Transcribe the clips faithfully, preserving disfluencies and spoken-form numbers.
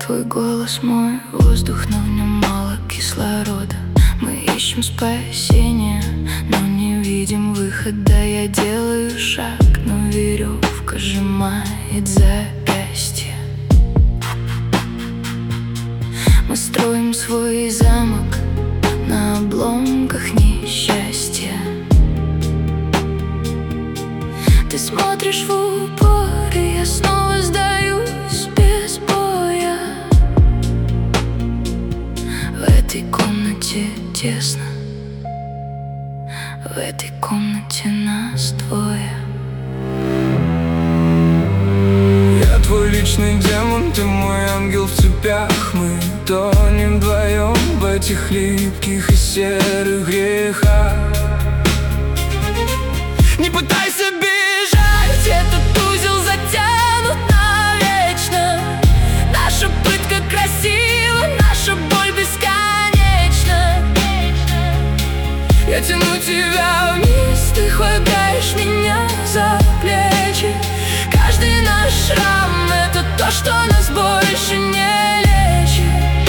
Твой голос мой воздух, но в нем мало кислорода. Мы ищем спасения, но не видим выхода. Я делаю шаг, но веревка сжимает запястье. Мы строим свой замок на обломках несчастья. Ты смотришь в упор, и я снова сдаюсь без боя. В этой комнате тесно, в этой комнате нас двое. Я твой личный демон, ты мой ангел в цепях. Мы тонем вдвоем в этих липких и серых грехах. Не пытайся бежать, этот узел затянут навечно. Наша пытка красива, наша боль бесконечна. Я тяну тебя вниз, ты хватаешь меня за плечи. Каждый наш шрам — это то, что нас больше не лечит.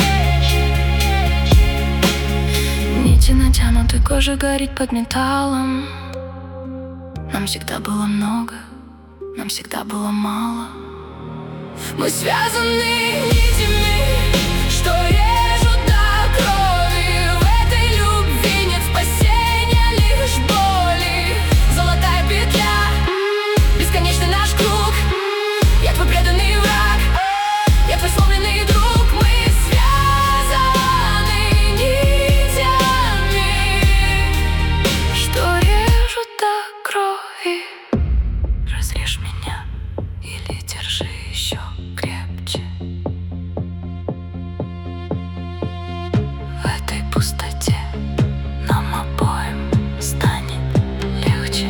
Нити натянуты, кожа горит под металлом. Нам всегда было много, нам всегда было мало. Мы связаны нитями, что режут до крови. В этой любви нет спасения, лишь боли. Золотая петля, бесконечный наш круг. Я твой преданный враг, я твой сломленный друг. Мы связаны нитями, что режут до крови. Разрежь меня или держи еще крепче. В этой пустоте нам обоим станет легче.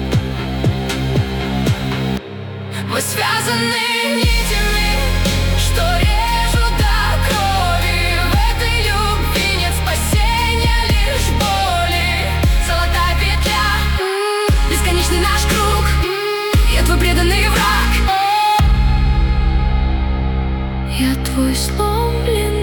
мы связаны нитями, что режут до крови. В этой любви нет спасения, лишь боли. Золотая петля, бесконечный наш круг. Я твой преданный враг, я твой сломленный